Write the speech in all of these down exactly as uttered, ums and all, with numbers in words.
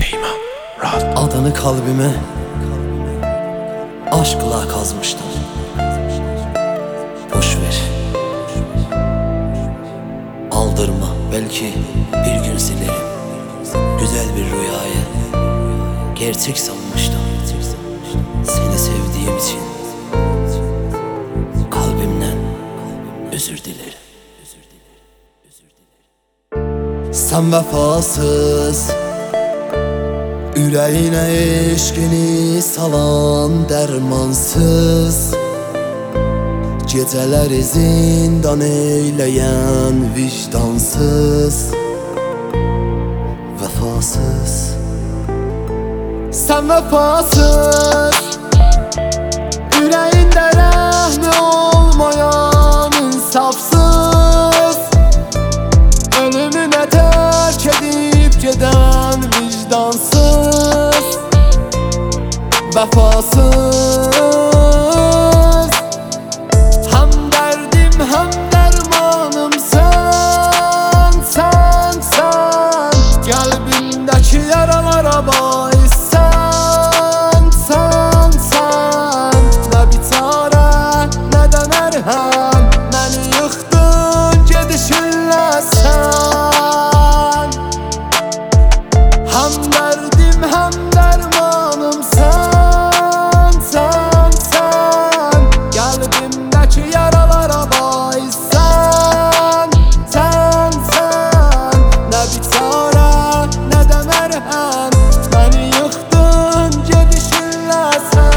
Şeyma Rahat. Adını kalbime aşkla kazmıştım. Boş ver, aldırma, belki bir gün silerim. Güzel bir rüyayı gerçek sanmıştım. Seni sevdiğim için kalbimden özür dilerim. Sen vefasız, yüreğine eşkini salan dermansız, geceleri zindan eyleyen vicdansız, vefasız. Sen vefasız, yüreğinde rəhmi olmayan insafsız, ölümüne terk edip geden vicdansız, vefasız. Hem derdim hem dermanım sen, sen, sen. Kalbimdeki yaralara bais sen, sen, sen. Ne bir çare ne de merhem, beni yıktın gedişinle sen. Hem derdim hem dermanım sen, sen, sen. Kalbimdeki yaralara bais sen, sen, sen. Ne bir çare ne de merhem, beni yıktın gedişinle sen.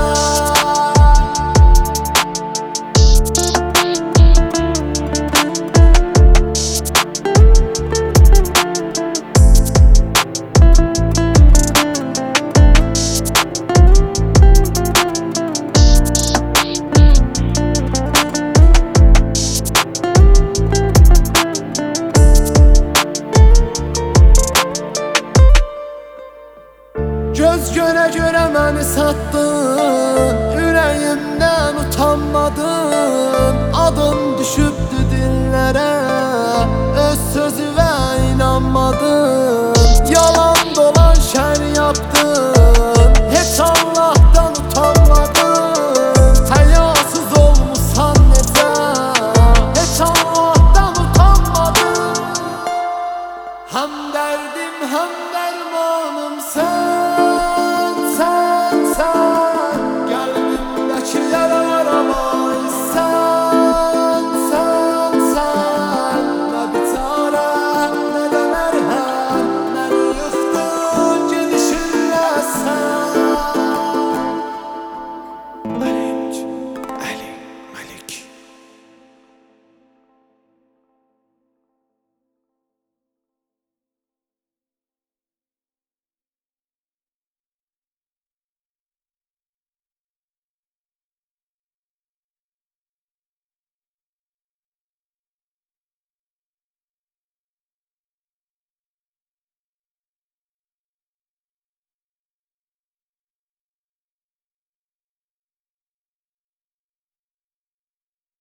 Göz göre göre beni sattın, yüreğimden utanmadın. Adım düşüptü dillere, öz sözüve inanmadın. Yalan dolan şer yaptın, hiç Allah'tan utanmadın. Hayasız olmuşsan nece, hiç Allah'tan utanmadın. Hem derdim hem dermanım sen,